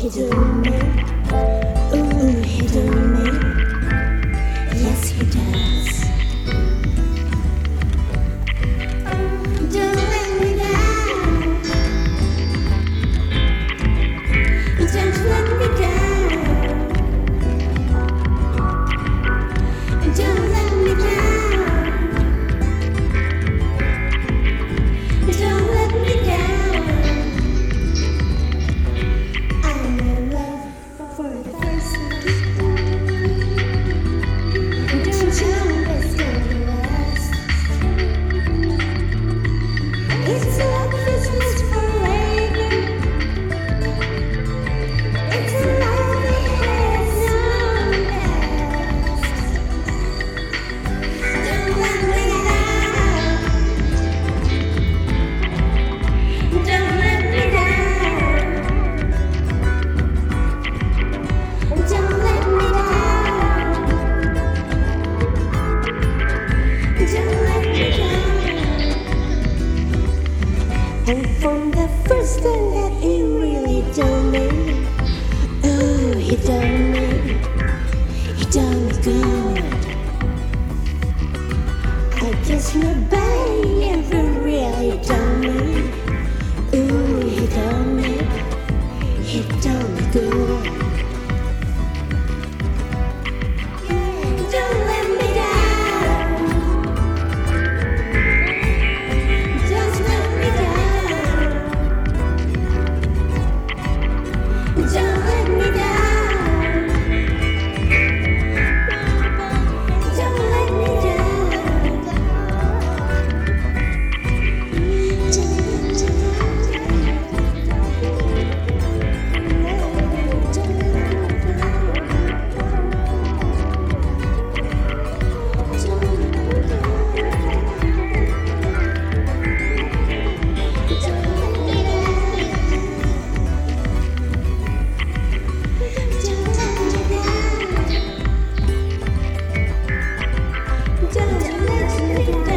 he don't me. Ooh, he don't me. Yes, he does. Don't let me down. Don't let me down. Don't let me down. Don't let me down. I'm in love for the first time. Don't you understand the rest? It's love business forever. It's a love that has no past. Don't let me down. Don't let me down. Don't let me down. Don't let me down. And from the first time that he really done me, oh, he done me good. I guess nobody ever really done me. Ooh, he done me good. Don't let me down. Just let me down. Don't let me down. Don't let me down.